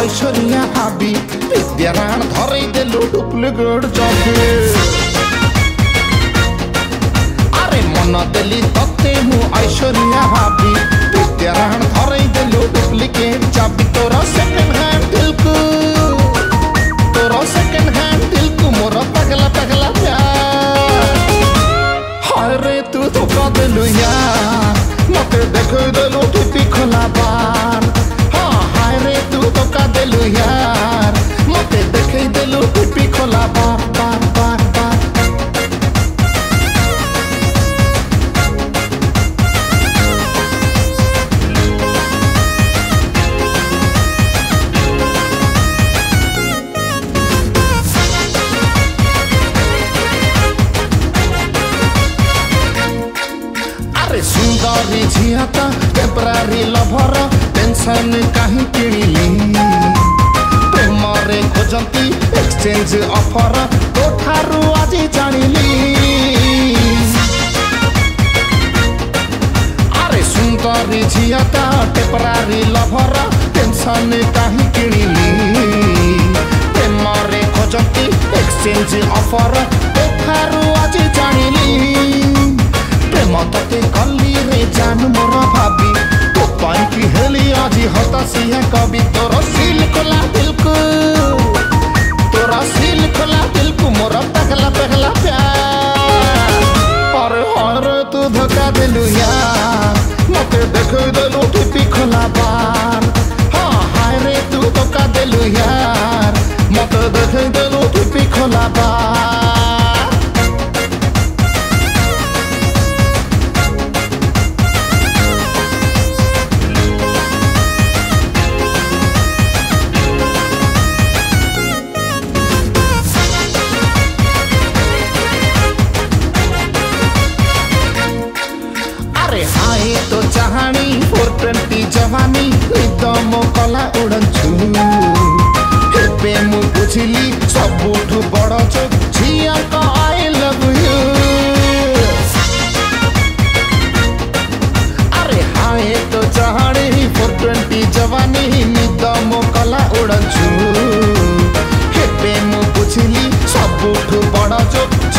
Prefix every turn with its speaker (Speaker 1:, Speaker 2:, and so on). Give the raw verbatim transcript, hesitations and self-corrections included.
Speaker 1: ऐश्वर्या हाबी विद्याराण धरई देलु डुप्लिकेट चाबी अरे मन देली तते मु ऐश्वर्या हाबी विद्याराण धरई देलु डुप्लिकेट चाबी तोरा सेकंड हैंड दिल को तोरा सेकंड हैंड दिल को मोर पगला पगला प्यार हाय रे तू धोखा देलु यार मते देख देलु टिपी खोला बार हाँ हाय रे तू धोखा देलु यार मते देख देलु टिपी खोला बार बार बार बार सुंदरी झिया तो टेम्परारी लभर टेंशन कहीं किणिली प्रेम रे खोजती एक्सचेंज ऑफर तो ठारू आज जानिली अरे सुंदरी झिया तो टेम्परारी लभर टेंशन कहीं किणिली प्रेम रे खोजती एक्सचेंज ऑफर तो ठारू आज जानिली मते कली रे जान मोर भाभी तो पाई की हेली आज हतासिया कवि तोरा सील खोला दिल को तोरा सील खोला दिल को मोर पगला पगला प्यार अरे हर तू धोखा देलु यार मते देख देलु टिपी खोला बार हाँ हाय रे तू धोखा देलु यार मते देख देलु टिपी खोला बार तो चाहनी फोर ट्वेंटी जवानी निदम कला उड़ंचु हेबे मु बुझिली सबुठु बड़ चोक झिया का आई लव यू अरे हाय तो चाहनी फोर ट्वेंटी जवानी निदम कला उड़ंचु हेबे मु बुझिली सबुठु बड़ चोक